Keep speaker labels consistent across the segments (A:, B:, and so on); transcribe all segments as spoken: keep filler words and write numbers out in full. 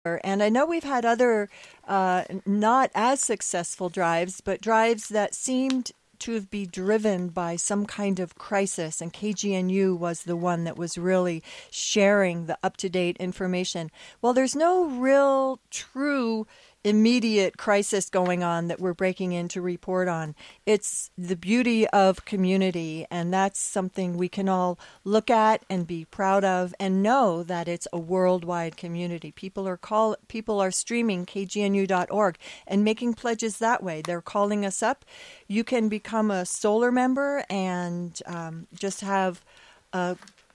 A: And I know we've had other uh, not as successful drives, but drives that seemed to be driven by some kind of crisis. And K G N U was the one that was really sharing the up-to-date information. Well, there's no real true immediate crisis going on that we're breaking in to report on. It's the beauty of community, and that's something we can all look at and be proud of and know that it's a worldwide community. People are call people are streaming K G N U dot org and making pledges that way. They're calling us up. You can become a solar member and um, just have a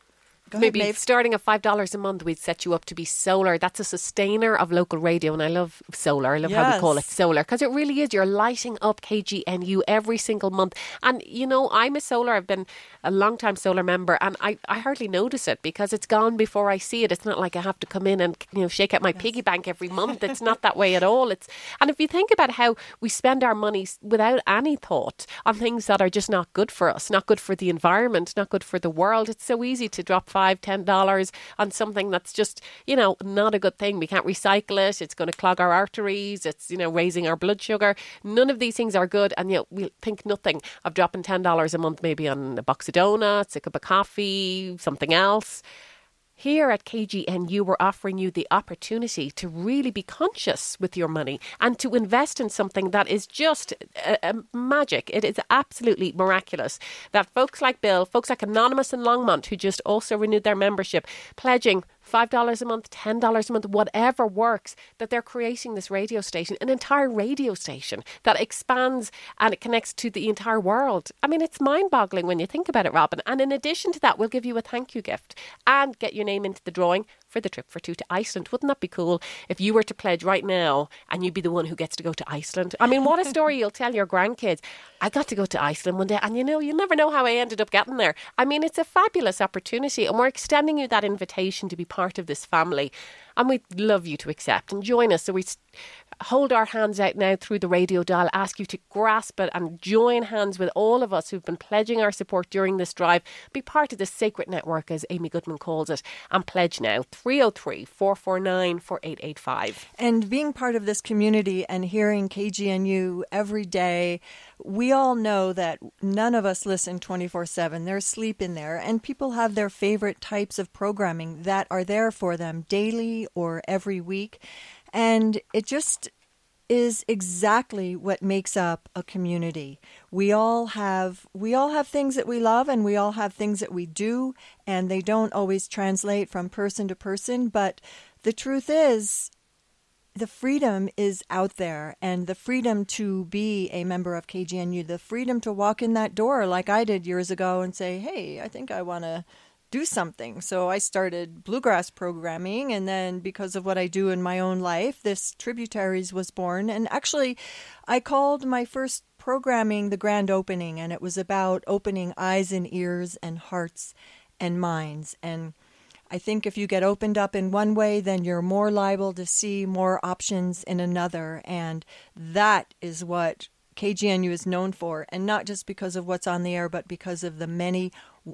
A: Go
B: Maybe
A: ahead, Maeve.
B: Starting at five dollars a month, we'd set you up to be solar. That's a sustainer of local radio. And I love solar. I love yes. how we call it solar. Because it really is. You're lighting up K G N U every single month. And, you know, I'm a solar. I've been a long time solar member. And I, I hardly notice it because it's gone before I see it. It's not like I have to come in and, you know, shake out my yes. piggy bank every month. It's not that way at all. It's And if you think about how we spend our money without any thought on things that are just not good for us, not good for the environment, not good for the world, it's so easy to drop five, ten dollars on something that's just, you know, not a good thing. We can't recycle it. It's going to clog our arteries. It's, you know, raising our blood sugar. None of these things are good. And yet we think nothing of dropping ten dollars a month maybe on a box of donuts, a cup of coffee, something else. Here at K G N U, we're offering you the opportunity to really be conscious with your money and to invest in something that is just a, a magic. It is absolutely miraculous that folks like Bill, folks like Anonymous and Longmont, who just also renewed their membership, pledging five dollars a month, ten dollars a month, whatever works, that they're creating this radio station, an entire radio station that expands and it connects to the entire world. I mean, it's mind-boggling when you think about it, Robin. And in addition to that, we'll give you a thank you gift and get your name into the drawing for the trip for two to Iceland. Wouldn't that be cool if you were to pledge right now and you'd be the one who gets to go to Iceland? I mean, what a story you'll tell your grandkids. I got to go to Iceland one day and, you know, you'll never know how I ended up getting there. I mean, it's a fabulous opportunity and we're extending you that invitation to be part of this family. And we'd love you to accept and join us. So we hold our hands out now through the radio dial, ask you to grasp it and join hands with all of us who've been pledging our support during this drive. Be part of this sacred network, as Amy Goodman calls it, and pledge now. three oh three, four four nine, four eight eight five.
A: And being part of this community and hearing K G N U every day, we all know that none of us listen twenty-four seven. There's sleep in there, and people have their favorite types of programming that are there for them daily or every week. And it just is exactly what makes up a community. We all have we all have things that we love and we all have things that we do, and they don't always translate from person to person, but the truth is the freedom is out there, and the freedom to be a member of K G N U, the freedom to walk in that door like I did years ago and say, hey, I think I want to do something. So I started bluegrass programming, and then because of what I do in my own life, this Tributaries was born. And actually, I called my first programming the grand opening, and it was about opening eyes and ears and hearts and minds. And I think if you get opened up in one way, then you're more liable to see more options in another. And that is what K G N U is known for. And not just because of what's on the air, but because of the many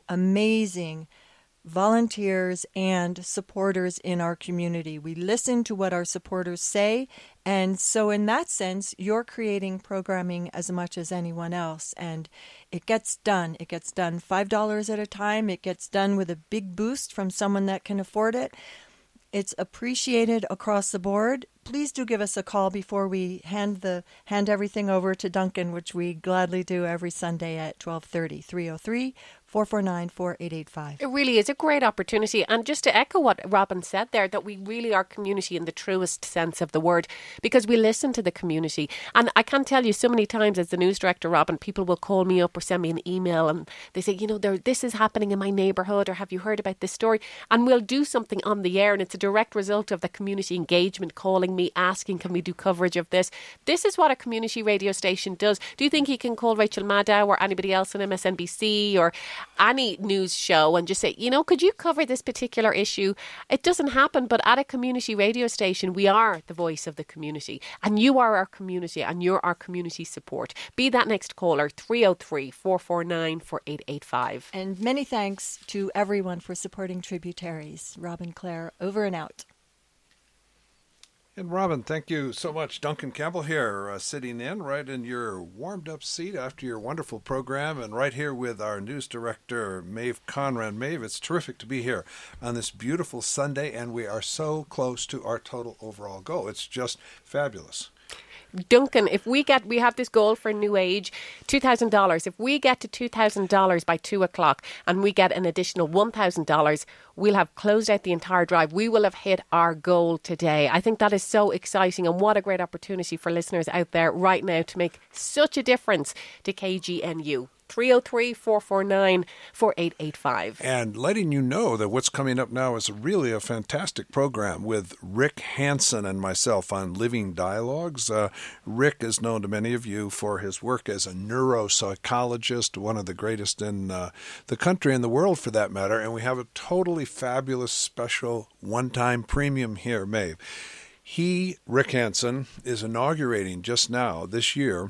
A: amazing volunteers and supporters in our community. We listen to what our supporters say. And so in that sense, you're creating programming as much as anyone else. And it gets done. It gets done five dollars at a time. It gets done with a big boost from someone that can afford it. It's appreciated across the board. Please do give us a call before we hand the hand everything over to Duncan, which we gladly do every Sunday at twelve thirty, three oh three, four four nine, four eight eight five.
B: It really is a great opportunity. And just to echo what Robin said there, that we really are community in the truest sense of the word, because we listen to the community. And I can tell you so many times as the news director, Robin, people will call me up or send me an email and they say, you know, there, this is happening in my neighbourhood, or have you heard about this story? And we'll do something on the air, and it's a direct result of the community engagement calling me, asking, can we do coverage of this? This is what a community radio station does. Do you think you can call Rachel Maddow or anybody else on M S N B C or any news show and just say, you know, could you cover this particular issue? It doesn't happen, but at a community radio station, we are the voice of the community, and you are our community, and you're our community support. Be that next caller, three oh three, four four nine, four eight eight five.
A: And many thanks to everyone for supporting Tributaries. Robin Clare, over and out.
C: And Robin, thank you so much. Duncan Campbell here, uh, sitting in right in your warmed up seat after your wonderful program, and right here with our news director, Maeve Conran. Maeve, it's terrific to be here on this beautiful Sunday, and we are so close to our total overall goal. It's just fabulous.
B: Duncan, if we get, we have this goal for New Age, two thousand dollars. If we get to two thousand dollars by two o'clock and we get an additional one thousand dollars, we'll have closed out the entire drive. We will have hit our goal today. I think that is so exciting, and what a great opportunity for listeners out there right now to make such a difference to K G N U. three oh three, four four nine, four eight eight five.
C: And letting you know that what's coming up now is really a fantastic program with Rick Hansen and myself on Living Dialogues. Uh, Rick is known to many of you for his work as a neuropsychologist, one of the greatest in uh, the country and the world for that matter. And we have a totally fabulous special one-time premium here, Maeve. He, Rick Hansen, is inaugurating just now this year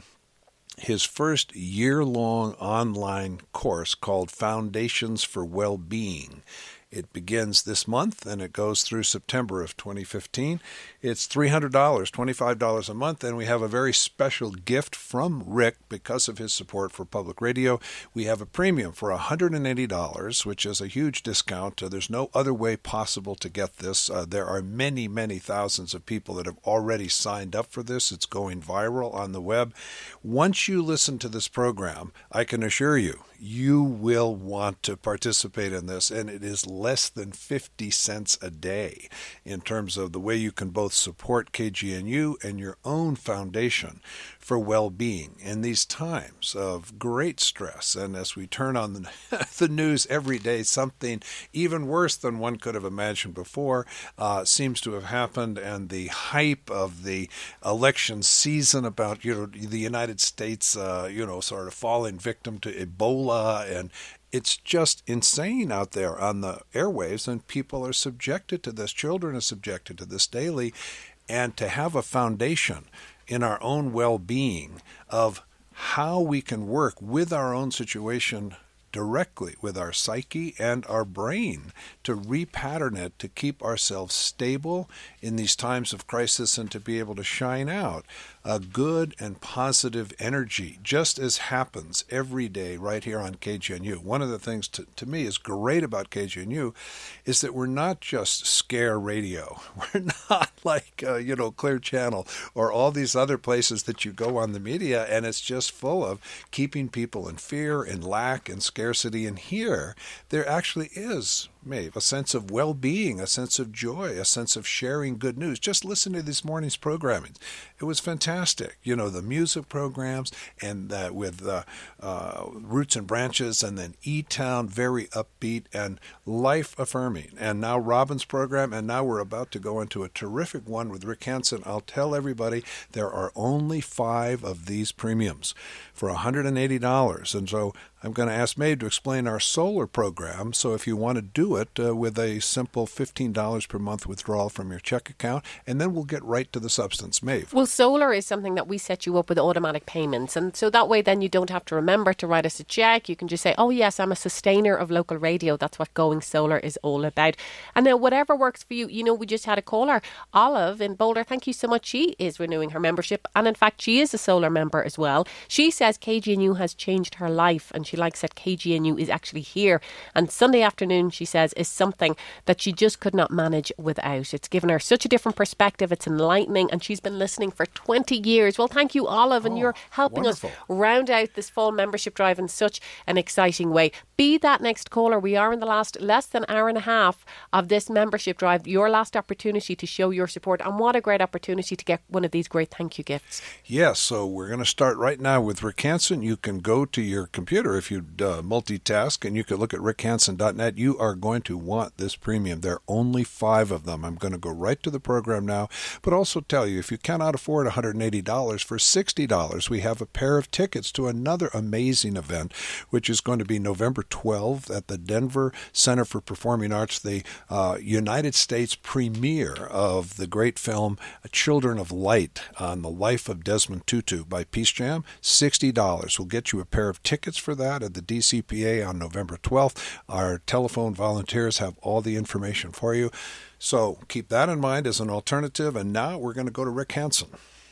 C: his first year-long online course called Foundations for Well-Being. It begins this month, and it goes through September of twenty fifteen. It's three hundred dollars, twenty-five dollars a month, and we have a very special gift from Rick because of his support for public radio. We have a premium for one hundred eighty dollars, which is a huge discount. Uh, there's no other way possible to get this. Uh, there are many, many thousands of people that have already signed up for this. It's going viral on the web. Once you listen to this program, I can assure you, you will want to participate in this, and it is less than fifty cents a day in terms of the way you can both support K G N U and your own foundation for well-being in these times of great stress. And as we turn on the, the news every day, something even worse than one could have imagined before uh, seems to have happened, and the hype of the election season about, you know, the United States, uh, you know, sort of falling victim to Ebola, and it's just insane out there on the airwaves, and people are subjected to this. Children are subjected to this daily. And to have a foundation in our own well-being of how we can work with our own situation directly with our psyche and our brain to repattern it, to keep ourselves stable in these times of crisis, and to be able to shine out a good and positive energy, just as happens every day right here on K G N U. One of the things to, to me is great about K G N U is that we're not just scare radio. We're not like, uh, you know, Clear Channel or all these other places that you go on the media, and it's just full of keeping people in fear and lack and scarcity. And here, there actually is, Maeve, a sense of well-being, a sense of joy, a sense of sharing good news. Just listen to this morning's programming. It was fantastic. You know, the music programs, and uh, with uh, uh, Roots and Branches, and then E-Town, very upbeat and life-affirming. And now Robin's program, and now we're about to go into a terrific one with Rick Hansen. I'll tell everybody there are only five of these premiums for one hundred eighty dollars. And so I'm going to ask Maeve to explain our solar program. So if you want to do it uh, with a simple fifteen dollars per month withdrawal from your check account, and then we'll get right to the substance. Maeve.
B: Well, solar is something that we set you up with automatic payments. And so that way then you don't have to remember to write us a check. You can just say, oh yes, I'm a sustainer of local radio. That's what Going Solar is all about. And now whatever works for you. You know, we just had a caller, Olive in Boulder. Thank you so much. She is renewing her membership. And in fact, she is a solar member as well. She says K G N U has changed her life, and she likes that K G N U is actually here. And Sunday afternoon, she says, is something that she just could not manage without. It's given her such a different perspective. It's enlightening, and she's been listening for twenty years. Well, thank you, Olive, and oh, you're helping wonderful. us round out this fall membership drive in such an exciting way. Be that next caller. We are in the last less than hour and a half of this membership drive. Your last opportunity to show your support, and what a great opportunity to get one of these great thank you gifts.
C: Yes, so we're going to start right now with Rick Hansen. You can go to your computer if you uh, multitask, and you can look at rick hansen dot net. You are going to want this premium. There are only five of them. I'm going to go right to the program now, but also tell you, if you cannot afford one hundred eighty dollars, for sixty dollars, we have a pair of tickets to another amazing event, which is going to be November twelfth at the Denver Center for Performing Arts, the uh, United States premiere of the great film Children of Light on the life of Desmond Tutu by Peace Jam. sixty dollars will get you a pair of tickets for that. that at the D C P A on November twelfth. Our telephone volunteers have all the information for you. So keep that in mind as an alternative. And now we're going to go to Rick Hansen.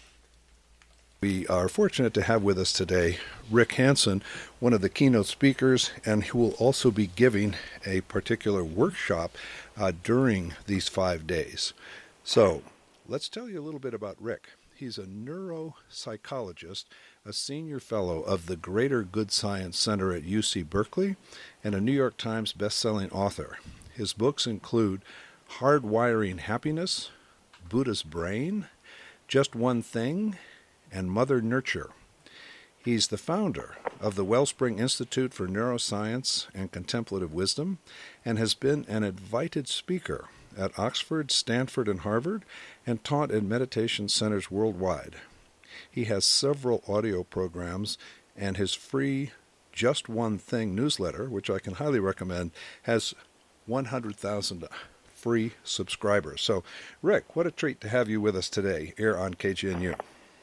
C: We are fortunate to have with us today Rick Hansen, one of the keynote speakers, and who will also be giving a particular workshop uh, during these five days. So let's tell you a little bit about Rick. He's a neuropsychologist, a senior fellow of the Greater Good Science Center at U C Berkeley, and a New York Times best-selling author. His books include Hardwiring Happiness, Buddha's Brain, Just One Thing, and Mother Nurture. He's the founder of the Wellspring Institute for Neuroscience and Contemplative Wisdom and has been an invited speaker at Oxford, Stanford, and Harvard, and taught in meditation centers worldwide. He has several audio programs, and his free Just One Thing newsletter, which I can highly recommend, has one hundred thousand free subscribers. So, Rick, what a treat to have you with us today here on K G N U.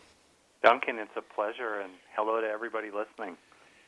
D: Duncan, it's a pleasure, and hello to everybody listening.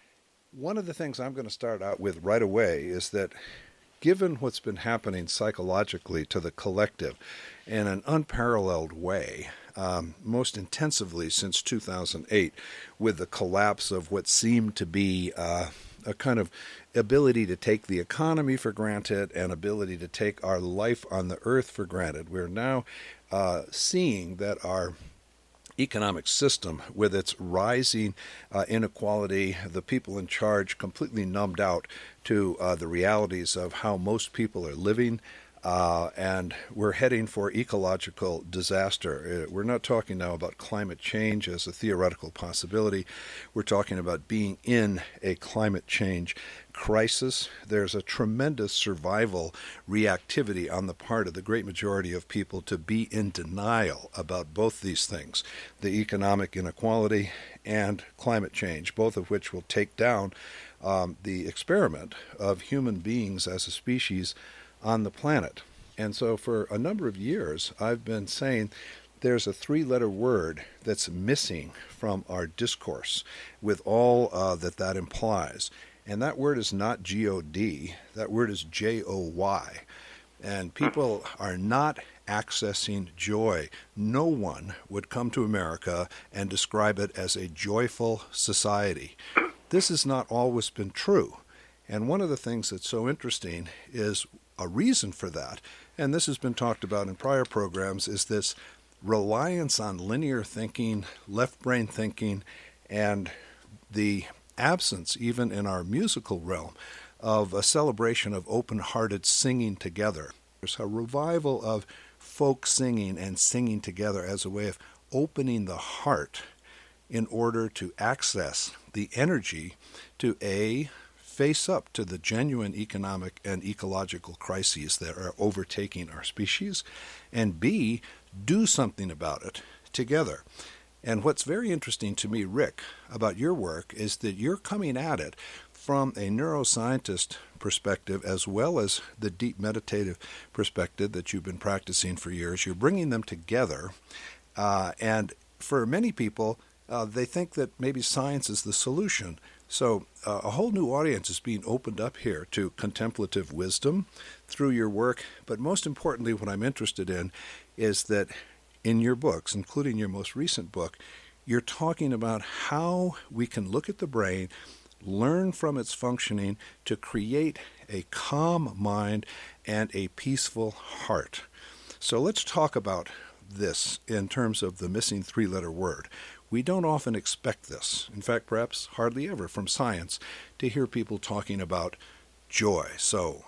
C: One of the things I'm going to start out with right away is that given what's been happening psychologically to the collective in an unparalleled way, um, most intensively since two thousand eight, with the collapse of what seemed to be uh, a kind of ability to take the economy for granted and ability to take our life on the earth for granted, we're now uh, seeing that our economic system, with its rising uh, inequality, the people in charge completely numbed out to uh, the realities of how most people are living, uh, and we're heading for ecological disaster. We're not talking now about climate change as a theoretical possibility. We're talking about being in a climate change crisis. There's a tremendous survival reactivity on the part of the great majority of people to be in denial about both these things, the economic inequality and climate change, both of which will take down um, the experiment of human beings as a species on the planet. And so for a number of years, I've been saying there's a three-letter word that's missing from our discourse with all uh, that that implies. And that word is not G O D, that word is J O Y. And people are not accessing joy. No one would come to America and describe it as a joyful society. This has not always been true. And one of the things that's so interesting is a reason for that, and this has been talked about in prior programs, is this reliance on linear thinking, left brain thinking, and the absence, even in our musical realm, of a celebration of open-hearted singing together. There's a revival of folk singing and singing together as a way of opening the heart in order to access the energy to A, face up to the genuine economic and ecological crises that are overtaking our species, and B, do something about it together. And what's very interesting to me, Rick, about your work is that you're coming at it from a neuroscientist perspective as well as the deep meditative perspective that you've been practicing for years. You're bringing them together, uh, and for many people, uh, they think that maybe science is the solution. So uh, a whole new audience is being opened up here to contemplative wisdom through your work. But most importantly, what I'm interested in is that in your books, including your most recent book, you're talking about how we can look at the brain, learn from its functioning to create a calm mind and a peaceful heart. So let's talk about this in terms of the missing three-letter word. We don't often expect this, in fact, perhaps hardly ever from science, to hear people talking about joy. So,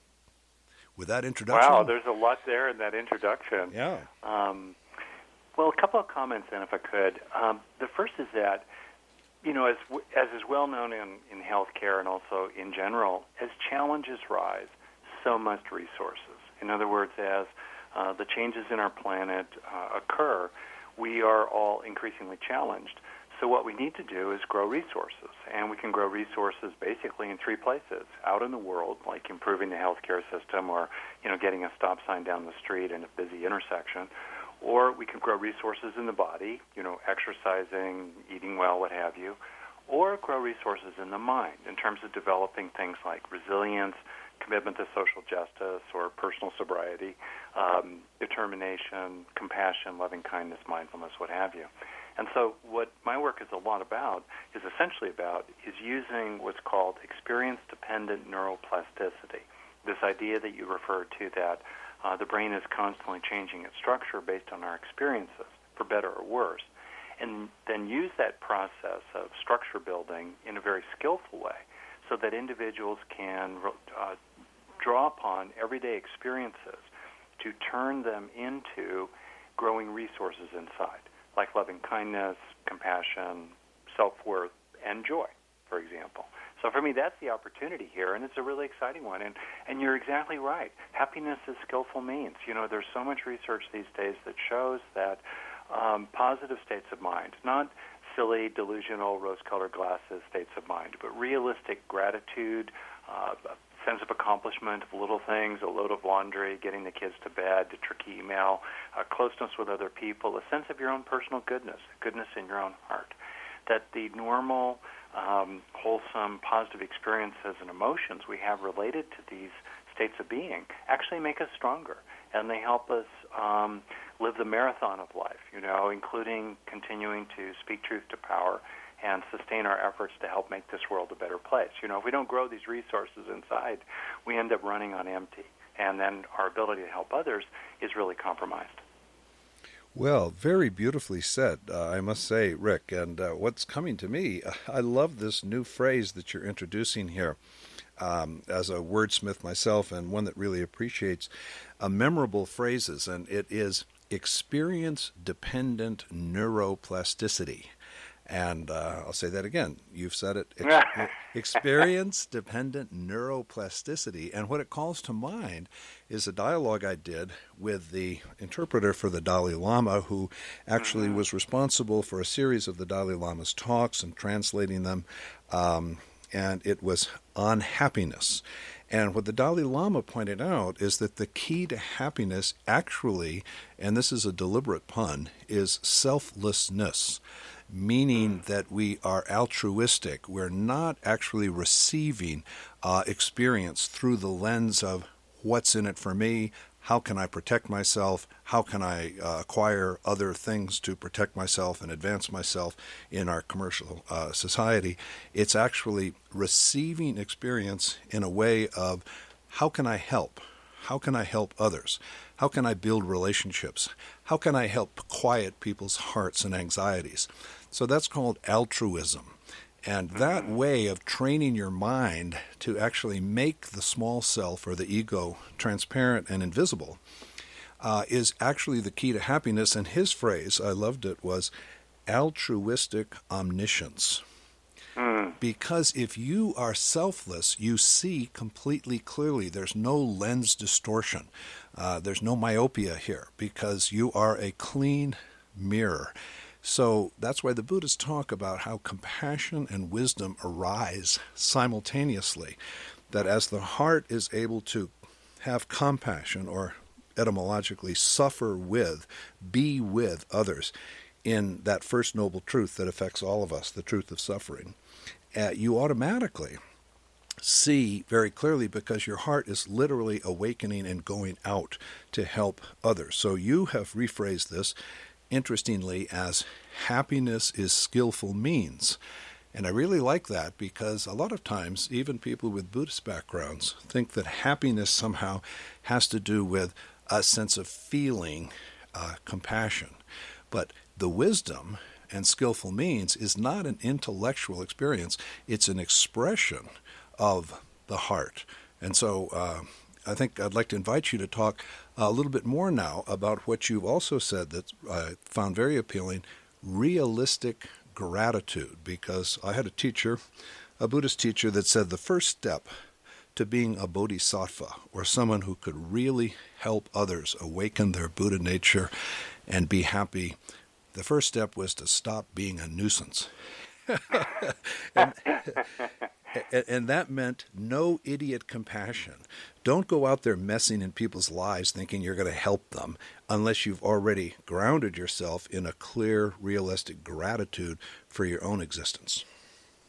C: with that introduction...
D: Wow, there's a lot there in that introduction.
C: Yeah.
D: Um, well, a couple of comments then, if I could. Um, the first is that, you know, as as is well known in, in healthcare and also in general, as challenges rise, so must resources. In other words, as uh, the changes in our planet uh, occur, we are all increasingly challenged. So what we need to do is grow resources, and we can grow resources basically in three places: out in the world, like improving the healthcare system, or you know, getting a stop sign down the street in a busy intersection, or we can grow resources in the body, you know, exercising, eating well, what have you, or grow resources in the mind in terms of developing things like resilience, commitment to social justice or personal sobriety, um, determination, compassion, loving kindness, mindfulness, what have you. And so what my work is a lot about, is essentially about, is using what's called experience-dependent neuroplasticity, this idea that you referred to that uh, the brain is constantly changing its structure based on our experiences, for better or worse, and then use that process of structure building in a very skillful way so that individuals can uh, draw upon everyday experiences to turn them into growing resources inside, like loving kindness, compassion, self-worth, and joy, for example. So for me, that's the opportunity here, and it's a really exciting one. And, and you're exactly right. Happiness is skillful means. You know, there's so much research these days that shows that um, positive states of mind, not silly, delusional, rose-colored glasses states of mind, but realistic gratitude, uh, a sense of accomplishment of little things, a load of laundry, getting the kids to bed, a tricky email, uh, closeness with other people, a sense of your own personal goodness, goodness in your own heart. That the normal, um, wholesome, positive experiences and emotions we have related to these states of being actually make us stronger, and they help us um, live the marathon of life, you know, including continuing to speak truth to power and sustain our efforts to help make this world a better place. You know, if we don't grow these resources inside, we end up running on empty, and then our ability to help others is really compromised.
C: Well, very beautifully said, uh, I must say, Rick. And uh, what's coming to me, I love this new phrase that you're introducing here. Um, as a wordsmith myself, and one that really appreciates uh, memorable phrases, and it is experience-dependent neuroplasticity. And uh, I'll say that again. You've said it. Ex- experience-dependent neuroplasticity. And what it calls to mind is a dialogue I did with the interpreter for the Dalai Lama, who actually was responsible for a series of the Dalai Lama's talks and translating them. Um, and it was on happiness. And what the Dalai Lama pointed out is that the key to happiness actually, and this is a deliberate pun, is selflessness, meaning that we are altruistic. We're not actually receiving uh, experience through the lens of what's in it for me, how can I protect myself, how can I uh, acquire other things to protect myself and advance myself in our commercial uh, society. It's actually receiving experience in a way of how can I help? How can I help others? How can I build relationships? How can I help quiet people's hearts and anxieties? So that's called altruism. And that way of training your mind to actually make the small self or the ego transparent and invisible uh, is actually the key to happiness. And his phrase, I loved it, was altruistic omniscience. Mm. Because if you are selfless, you see completely clearly. There's no lens distortion. Uh, there's no myopia here because you are a clean mirror. So that's why the Buddhists talk about how compassion and wisdom arise simultaneously, that as the heart is able to have compassion, or etymologically suffer with, be with others, in that first noble truth that affects all of us, the truth of suffering, uh, you automatically see very clearly because your heart is literally awakening and going out to help others. So you have rephrased this, interestingly, as happiness is skillful means. And I really like that because a lot of times, even people with Buddhist backgrounds think that happiness somehow has to do with a sense of feeling uh, compassion. But the wisdom and skillful means is not an intellectual experience. It's an expression of the heart. And so uh, I think I'd like to invite you to talk a little bit more now about what you've also said that I found very appealing, realistic gratitude. Because I had a teacher, a Buddhist teacher, that said the first step to being a bodhisattva, or someone who could really help others awaken their Buddha nature and be happy, the first step was to stop being a nuisance. and, and that meant no idiot compassion. Don't go out there messing in people's lives thinking you're going to help them unless you've already grounded yourself in a clear, realistic gratitude for your own existence.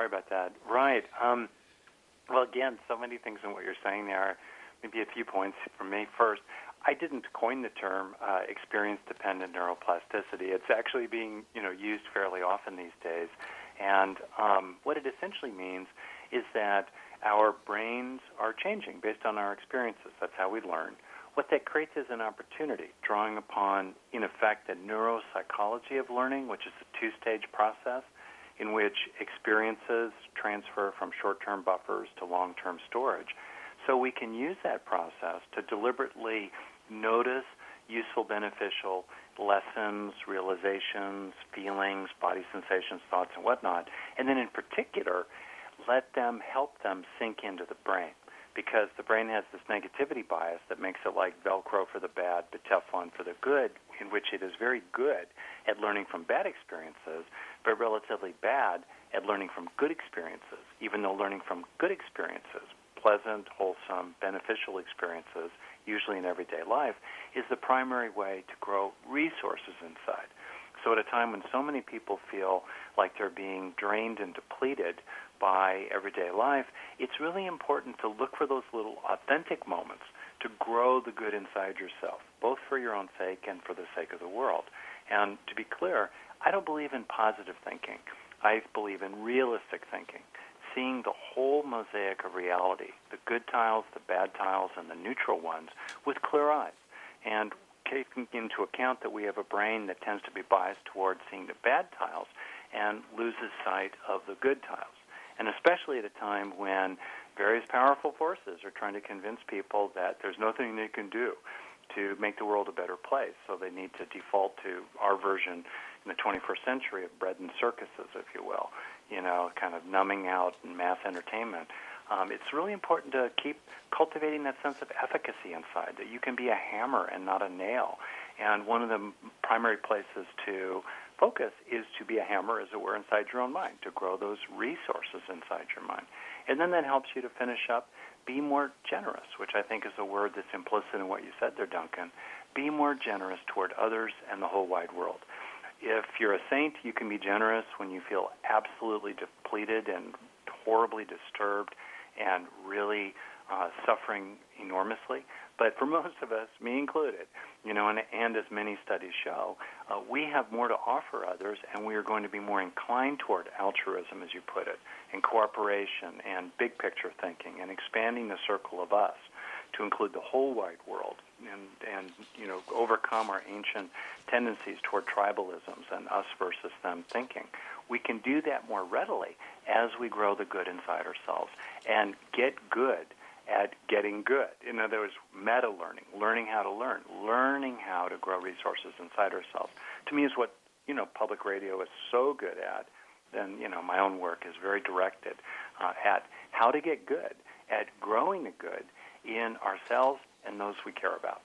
D: sorry about that. Right. Um, well, again, so many things in what you're saying there. Maybe a few points from me. First, I didn't coin the term uh, experience-dependent neuroplasticity. It's actually being, you know, used fairly often these days. And um, what it essentially means is that our brains are changing based on our experiences. That's how we learn. What that creates is an opportunity, drawing upon, in effect, the neuropsychology of learning, which is a two-stage process in which experiences transfer from short-term buffers to long-term storage. So we can use that process to deliberately notice useful, beneficial lessons, realizations, feelings, body sensations, thoughts, and whatnot, and then in particular, let them help them sink into the brain, because the brain has this negativity bias that makes it like Velcro for the bad, but Teflon for the good, in which it is very good at learning from bad experiences, but relatively bad at learning from good experiences, even though learning from good experiences, pleasant, wholesome, beneficial experiences, usually in everyday life, is the primary way to grow resources inside. So at a time when so many people feel like they're being drained and depleted by everyday life, it's really important to look for those little authentic moments to grow the good inside yourself, both for your own sake and for the sake of the world. And to be clear, I don't believe in positive thinking. I believe in realistic thinking, seeing the whole mosaic of reality, the good tiles, the bad tiles, and the neutral ones, with clear eyes. And taking into account that we have a brain that tends to be biased towards seeing the bad tiles and loses sight of the good tiles. And especially at a time when various powerful forces are trying to convince people that there's nothing they can do to make the world a better place. So they need to default to our version in the twenty-first century of bread and circuses, if you will, you know, kind of numbing out and mass entertainment. Um, it's really important to keep cultivating that sense of efficacy inside, that you can be a hammer and not a nail. And one of the primary places to focus is to be a hammer, as it were, inside your own mind, to grow those resources inside your mind. And then that helps you to finish up, be more generous, which I think is a word that's implicit in what you said there, Duncan. Be more generous toward others and the whole wide world. If you're a saint, you can be generous when you feel absolutely depleted and horribly disturbed and really uh, suffering enormously. But for most of us, me included, you know, and, and as many studies show, uh, we have more to offer others, and we are going to be more inclined toward altruism, as you put it, and cooperation and big picture thinking and expanding the circle of us to include the whole wide world and, and you know, overcome our ancient tendencies toward tribalisms and us versus them thinking. We can do that more readily as we grow the good inside ourselves and get good at getting good. In other words, meta-learning, learning how to learn, learning how to grow resources inside ourselves. To me is what, you know, public radio is so good at. Then, you know, my own work is very directed uh, at how to get good, at growing the good in ourselves and those we care about.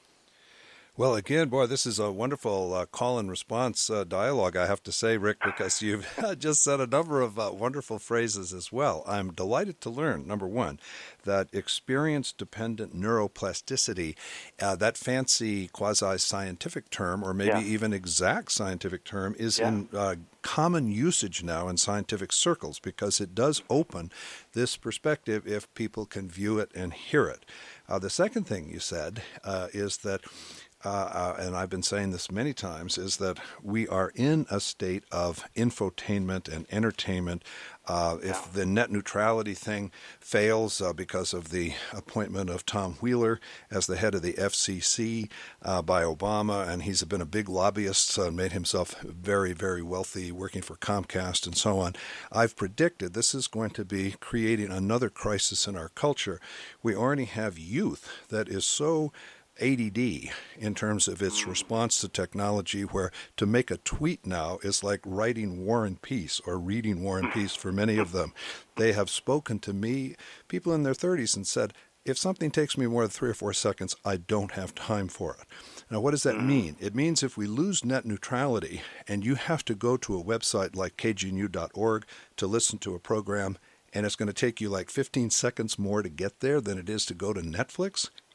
C: Well, again, boy, this is a wonderful uh, call and response uh, dialogue, I have to say, Rick, because you've just said a number of uh, wonderful phrases as well. I'm delighted to learn, number one, that experience-dependent neuroplasticity, uh, that fancy quasi-scientific term, or maybe yeah. even exact scientific term, is yeah. in uh, common usage now in scientific circles, because it does open this perspective if people can view it and hear it. Uh, the second thing you said uh, is that Uh, uh, and I've been saying this many times, is that we are in a state of infotainment and entertainment. Uh, if yeah. the net neutrality thing fails uh, because of the appointment of Tom Wheeler as the head of the F C C uh, by Obama, and he's been a big lobbyist, uh, made himself very, very wealthy working for Comcast and so on, I've predicted this is going to be creating another crisis in our culture. We already have youth that is so A D D in terms of its response to technology, where to make a tweet now is like writing War and Peace or reading War and Peace for many of them. They have spoken to me, people in their thirties, and said, if something takes me more than three or four seconds, I don't have time for it. Now, what does that mean? It means if we lose net neutrality and you have to go to a website like K G N U dot org to listen to a program, and it's going to take you like fifteen seconds more to get there than it is to go to Netflix,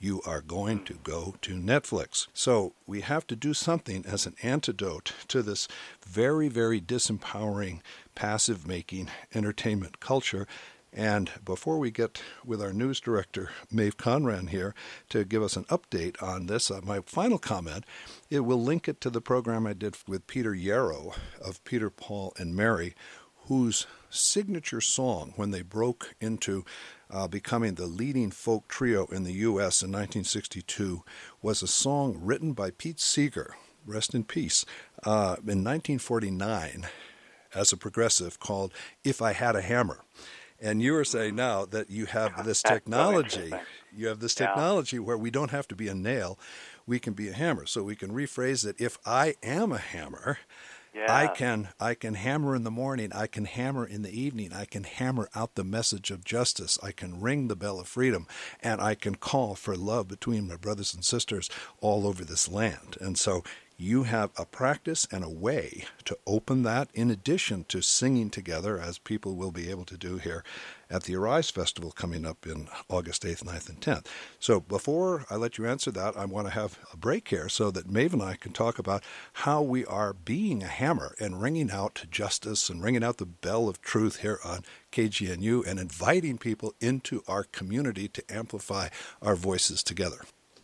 C: you are going to go to Netflix. So we have to do something as an antidote to this very, very disempowering, passive-making entertainment culture. And before we get with our news director, Maeve Conran, here to give us an update on this, uh, my final comment, it will link it to the program I did with Peter Yarrow of Peter, Paul, and Mary, whose signature song, when they broke into uh, becoming the leading folk trio in the U S in nineteen sixty-two, was a song written by Pete Seeger, rest in peace, uh, in nineteen forty-nine as a progressive called If I Had a Hammer. And you are saying now that you have this technology, you have this technology yeah. where we don't have to be a nail, we can be a hammer. So we can rephrase it, if I am a hammer, yeah. I can I can hammer in the morning, I can hammer in the evening, I can hammer out the message of justice, I can ring the bell of freedom, and I can call for love between my brothers and sisters all over this land. And so you have a practice and a way to open that, in addition to singing together, as people will be able to do here at the Arise Festival coming up in August eighth, ninth, and tenth. So before I let you answer that, I want to have a break here so that Maeve and I can talk about how we are being a hammer and ringing out justice and ringing out the bell of truth here on K G N U and inviting people into our community to amplify our voices together.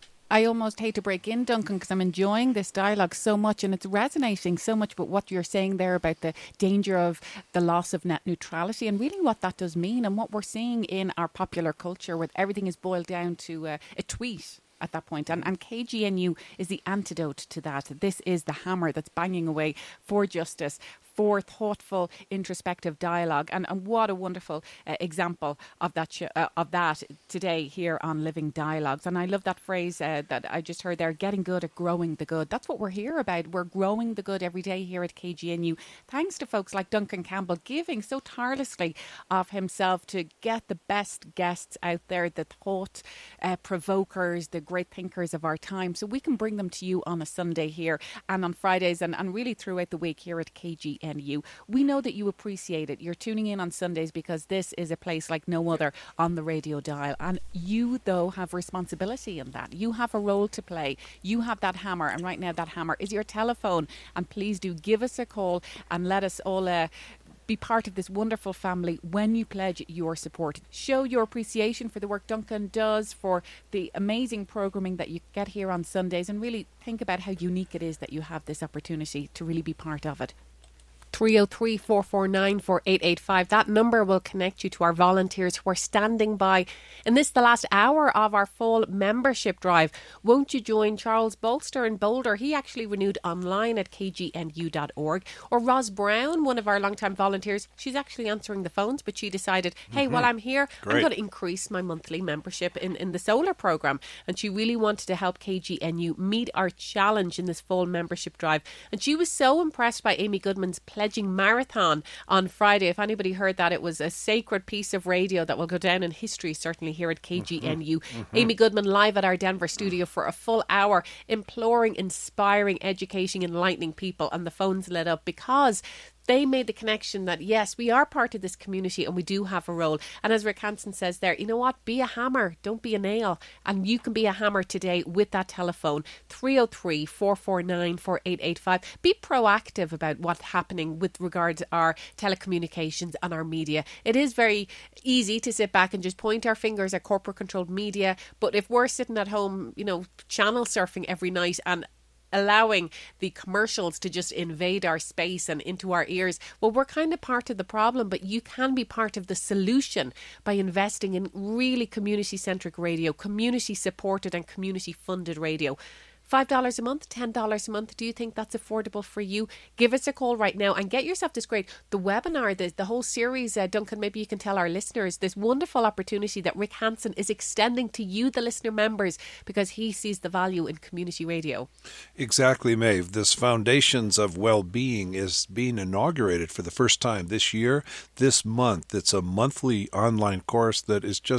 E: I almost hate to break in, Duncan, because I'm enjoying this dialogue so much and it's resonating so much with what you're saying there about the danger of the loss of net neutrality and really what that does mean and what we're seeing in our popular culture where everything is boiled down to uh, a tweet at that point. And, and K G N U is the antidote to that. This is the hammer that's banging away for justice, for thoughtful, introspective dialogue. And, and what a wonderful uh, example of that sh- uh, of that today here on Living Dialogues. And I love that phrase uh, that I just heard there, getting good at growing the good. That's what we're here about. We're growing the good every day here at K G N U. Thanks to folks like Duncan Campbell giving so tirelessly of himself to get the best guests out there, the thought uh, provokers, the great thinkers of our time. So we can bring them to you on a Sunday here and on Fridays and, and really throughout the week here at K G N U. We know that you appreciate it. You're tuning in on Sundays because this is a place like no other on the radio dial. And you, though, have responsibility in that. You have a role to play. You have that hammer. And right now that hammer is your telephone. And please do give us a call and let us all uh, be part of this wonderful family when you pledge your support. Show your appreciation for the work Duncan does, for the amazing programming that you get here on Sundays, and really think about how unique it is that you have this opportunity to really be part of it.
B: three oh three, four four nine, four eight eight five. That number will connect you to our volunteers who are standing by. And this is the last hour of our fall membership drive. Won't you join Charles Bolster in Boulder? He actually renewed online at k g n u dot org. Or Ros Brown, one of our longtime volunteers. She's actually answering the phones, but she decided, hey, mm-hmm. while I'm here, Great. I'm going to increase my monthly membership in, in the solar program. And she really wanted to help K G N U meet our challenge in this fall membership drive. And she was so impressed by Amy Goodman's pledging marathon on Friday. If anybody heard that, it was a sacred piece of radio that will go down in history, certainly here at K G N U. Mm-hmm. Amy Goodman live at our Denver studio for a full hour, imploring, inspiring, educating, enlightening people, and the phones lit up because they made the connection that, yes, we are part of this community and we do have a role. And as Rick Hansen says there, you know what? Be a hammer. Don't be a nail. And you can be a hammer today with that telephone, three oh three, four four nine, four eight eight five. Be proactive about what's happening with regard to our telecommunications and our media. It is very easy to sit back and just point our fingers at corporate-controlled media. But if we're sitting at home, you know, channel surfing every night and allowing the commercials to just invade our space and into our ears, well, we're kind of part of the problem, but you can be part of the solution by investing in really community-centric radio, community-supported and community-funded radio. five dollars a month, ten dollars a month. Do you think that's affordable for you? Give us a call right now and get yourself this great, the webinar, the, the whole series, uh, Duncan, maybe you can tell our listeners, this wonderful opportunity that Rick Hansen is extending to you, the listener members, because he sees the value in community radio.
C: Exactly, Maeve. This Foundations of Well-Being is being inaugurated for the first time this year, this month. It's a monthly online course that is just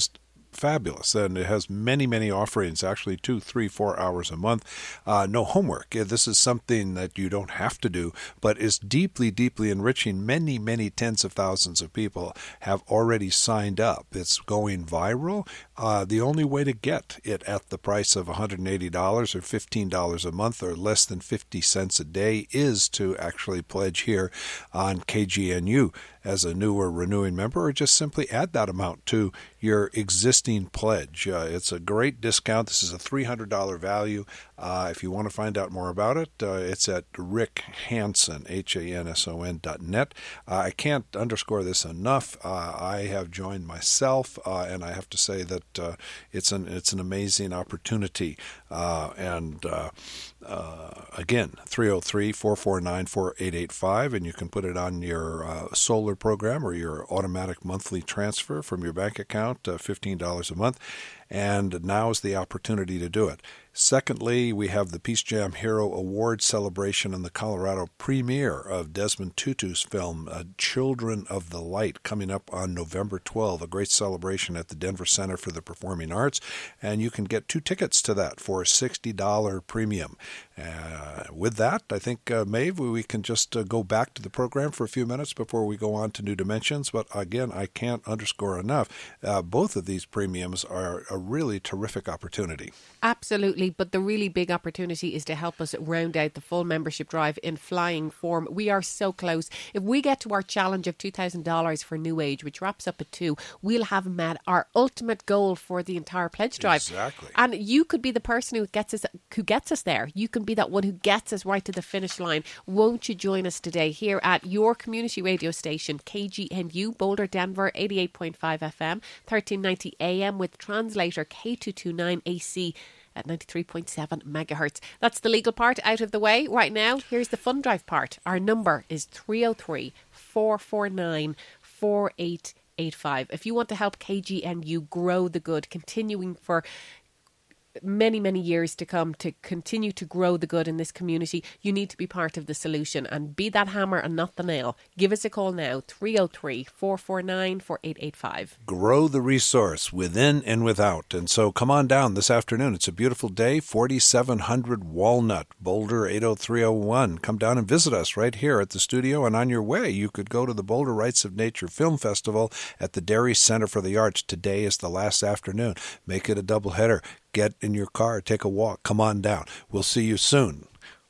C: fabulous. And it has many, many offerings, actually two, three, four hours a month. Uh, no homework. This is something that you don't have to do, but is deeply, deeply enriching. Many, many tens of thousands of people have already signed up. It's going viral. Uh, the only way to get it at the price of one hundred eighty dollars or fifteen dollars a month or less than fifty cents a day is to actually pledge here on K G N U as a new or renewing member, or just simply add that amount to your existing pledge. Uh, it's a great discount. This is a three hundred dollars value. Uh, if you want to find out more about it, uh, it's at Rick Hanson, H A N S O N dot net. Uh, I can't underscore this enough. Uh, I have joined myself, uh, and I have to say that uh, it's an it's an amazing opportunity. Uh, and uh, uh, again, three oh three, four four nine, four eight eight five, and you can put it on your uh, solar program or your automatic monthly transfer from your bank account, uh, fifteen dollars a month. And now is the opportunity to do it. Secondly, we have the Peace Jam Hero Award celebration and the Colorado premiere of Desmond Tutu's film, uh, Children of the Light, coming up on November twelfth, a great celebration at the Denver Center for the Performing Arts. And you can get two tickets to that for a sixty dollars premium. Uh, with that, I think, uh, Maeve, we can just uh, go back to the program for a few minutes before we go on to New Dimensions. But again, I can't underscore enough, uh, both of these premiums are a really terrific opportunity.
B: Absolutely, but the really big opportunity is to help us round out the full membership drive in flying form. We are so close. If we get to our challenge of two thousand dollars for New Age, which wraps up at two, we'll have met our ultimate goal for the entire pledge drive.
C: Exactly.
B: And you could be the person who gets us who gets us there. You can be that one who gets us right to the finish line. Won't you join us today here at your community radio station, K G N U, Boulder, Denver, eighty-eight point five F M, thirteen ninety A M with translator K two twenty-nine A C at ninety-three point seven megahertz. That's the legal part out of the way. Right now, here's the fun drive part. Our number is three oh three, four four nine, four eight eight five. If you want to help K G N U grow the good, continuing for many, many years to come, to continue to grow the good in this community, you need to be part of the solution and be that hammer and not the nail. Give us a call now, three oh three, four four nine, four eight eight five.
C: Grow the resource within and without. And so come on down this afternoon. It's a beautiful day, forty-seven hundred Walnut, Boulder eight oh three oh one. Come down and visit us right here at the studio. And on your way, you could go to the Boulder Rights of Nature Film Festival at the Derry Center for the Arts. Today is the last afternoon. Make it a doubleheader. Get in your car, take a walk, come on down. We'll see you soon.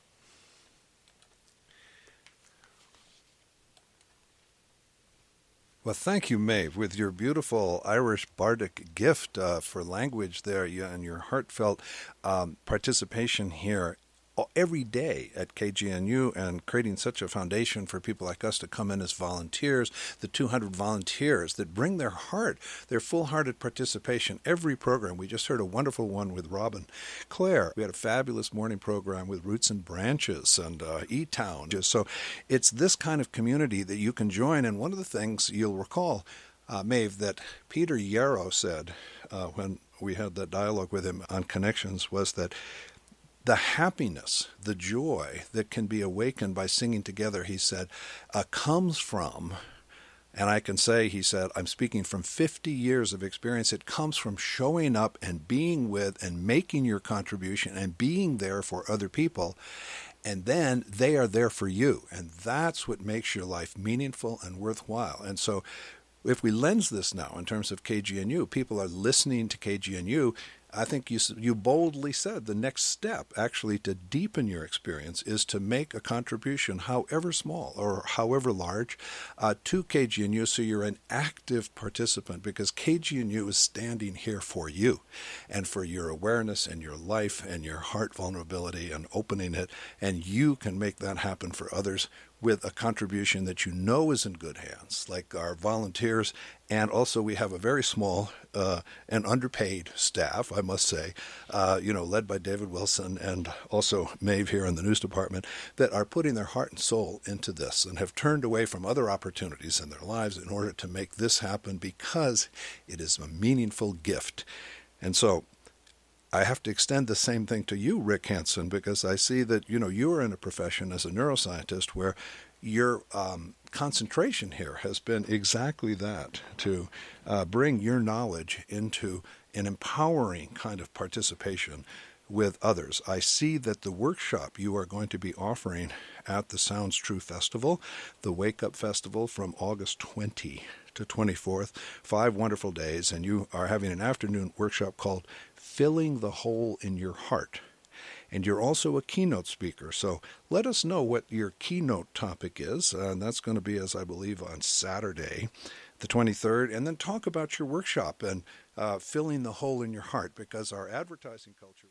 C: Well, thank you, Maeve, with your beautiful Irish bardic gift uh, for language there and your heartfelt um, participation here every day at K G N U and creating such a foundation for people like us to come in as volunteers, the two hundred volunteers that bring their heart, their full-hearted participation every program. We just heard a wonderful one with Robin Clare. We had a fabulous morning program with Roots and Branches and uh, E-Town. So it's this kind of community that you can join. And one of the things you'll recall, uh, Maeve, that Peter Yarrow said uh, when we had that dialogue with him on Connections was that the happiness, the joy that can be awakened by singing together, he said, uh, comes from, and I can say, he said, I'm speaking from fifty years of experience, it comes from showing up and being with and making your contribution and being there for other people. And then they are there for you. And that's what makes your life meaningful and worthwhile. And so if we lens this now in terms of K G N U, people are listening to K G N U. I think you you boldly said the next step actually to deepen your experience is to make a contribution, however small or however large, uh, to K G N U so you're an active participant, because K G N U is standing here for you and for your awareness and your life and your heart vulnerability and opening it, and you can make that happen for others with a contribution that you know is in good hands, like our volunteers. And also we have a very small uh, and underpaid staff, I must say, uh, you know, led by David Wilson and also Maeve here in the news department, that are putting their heart and soul into this and have turned away from other opportunities in their lives in order to make this happen because it is a meaningful gift. And so I have to extend the same thing to you, Rick Hansen, because I see that, you know, you are in a profession as a neuroscientist where your um, concentration here has been exactly that, to uh, bring your knowledge into an empowering kind of participation with others. I see that the workshop you are going to be offering at the Sounds True Festival, the Wake Up Festival from August twentieth to twenty-fourth, five wonderful days, and you are having an afternoon workshop called Filling the Hole in Your Heart. And you're also a keynote speaker, so let us know what your keynote topic is, uh, and that's going to be, as I believe, on Saturday, the twenty-third, and then talk about your workshop and uh, filling the hole in your heart, because our advertising culture...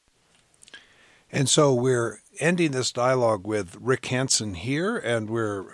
C: And so we're ending this dialogue with Rick Hansen here, and we're